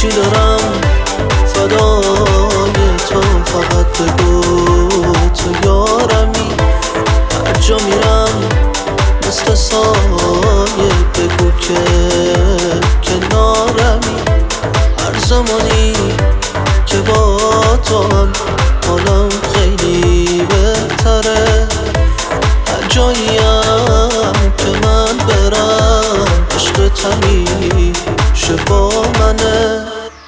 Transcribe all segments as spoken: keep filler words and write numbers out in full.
هرچی دارم فدای تو، فقط بگو تو یارمی. هر جا میرم مثل سایه بگو که کنارمی. هر زمانی که با تو هم حالم خیلی بهتره. هر جاییم که من برم عشق همیشه با منه.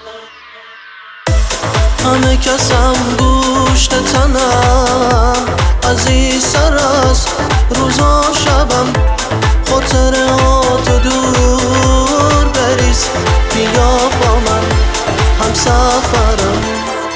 همه کسم گوشت تنم عزیزتر از روزا شبم. خاطرات دور بریز، بیا با من هم سفرم.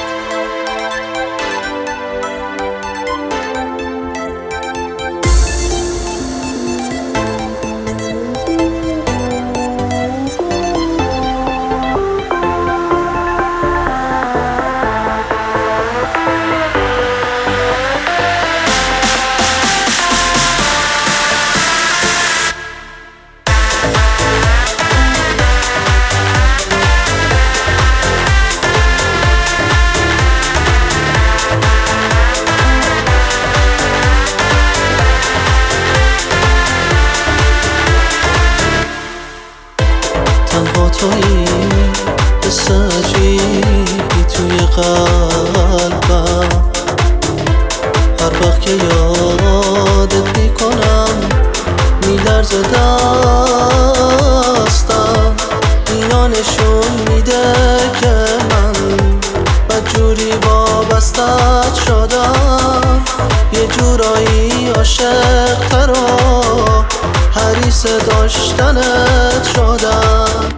تنها تویی قصه عجیبی توی قلبم. هر وقت که یادت میکنم میلرزه دستم. اینا نشون میده که من بدجوری وابستت شدم. یه جورایی عاشق تر و حریص داشتنت شدم.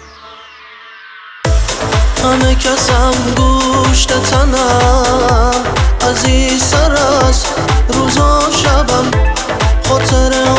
همه کسم گوشت تنم عزیزتر از روزا شبم. خاطره